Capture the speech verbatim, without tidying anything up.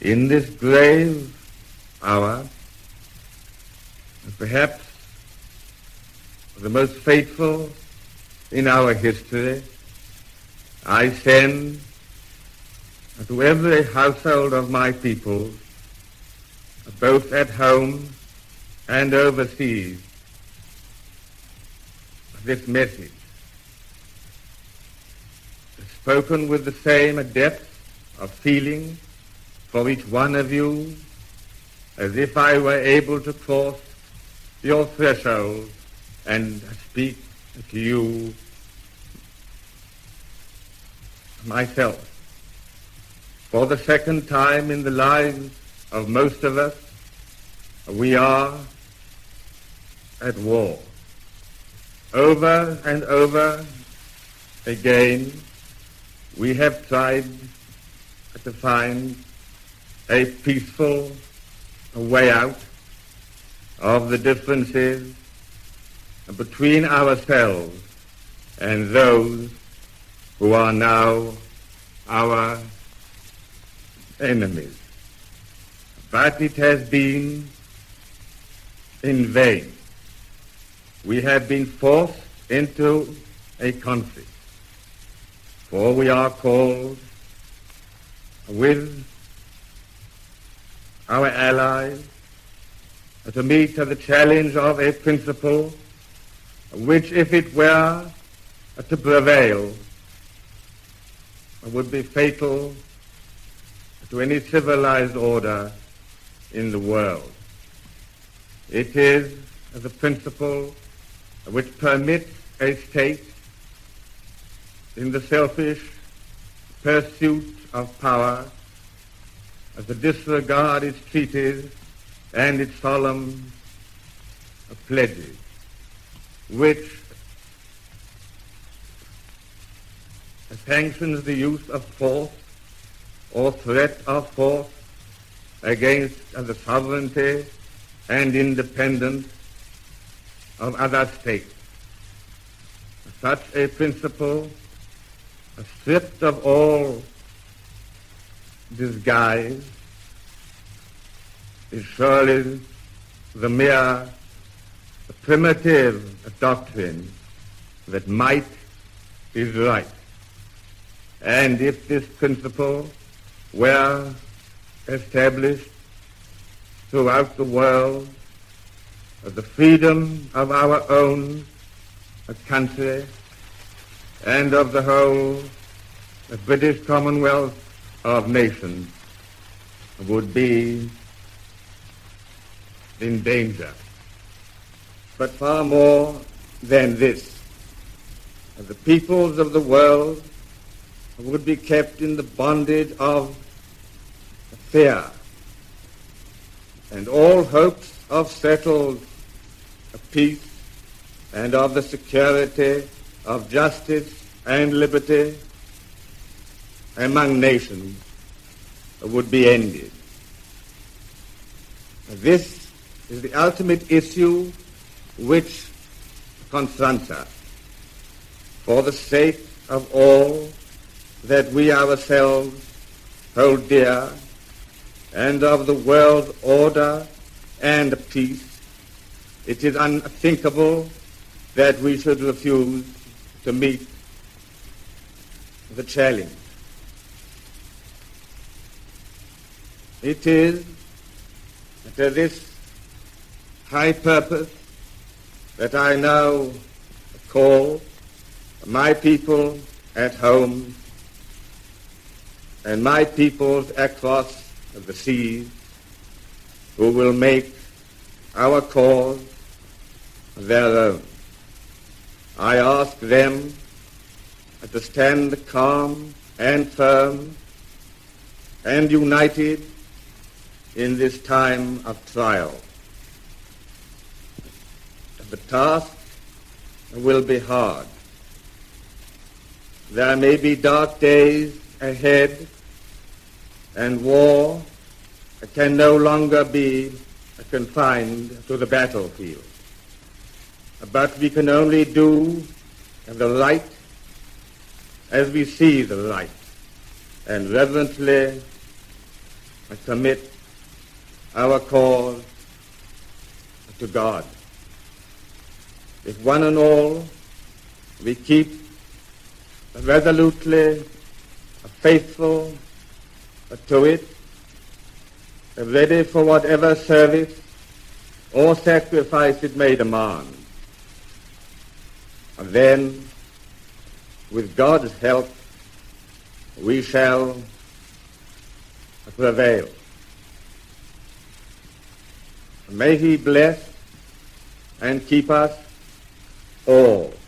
In this grave hour, perhaps the most fateful in our history, I send to every household of my people, both at home and overseas, this message, spoken with the same depth of feeling for each one of you as if I were able to cross your threshold and speak to you myself. For the second time in the lives of most of us, we are at war. Over and over again, we have tried to find a peaceful way out of the differences between ourselves and those who are now our enemies. But it has been in vain. We have been forced into a conflict, for we are called with our allies to meet the challenge of a principle which, if it were to prevail, would be fatal to any civilized order in the world. It is the principle which permits a state in the selfish pursuit of power to disregard its treaties and its solemn pledges, which sanctions the use of force or threat of force against the sovereignty and independence of other states. Such a principle, stripped of all disguise, is surely the mere primitive doctrine that might is right. And if this principle were established throughout the world, the freedom of our own country and of the whole British Commonwealth of nations would be in danger. But far more than this, the peoples of the world would be kept in the bondage of fear, and all hopes of settled peace and of the security of justice and liberty among nations would be ended. This is the ultimate issue which confronts us. For the sake of all that we ourselves hold dear, and of the world order and peace, it is unthinkable that we should refuse to meet the challenge. It is to this high purpose that I now call my people at home and my peoples across the seas, who will make our cause their own. I ask them to stand calm and firm and united in this time of trial. The task will be hard. There may be dark days ahead, and war can no longer be confined to the battlefield. But we can only do the right as we see the right, and reverently and commit our cause to God. If one and all we keep resolutely faithful to it, ready for whatever service or sacrifice it may demand, and then, with God's help, we shall prevail. May He bless and keep us all.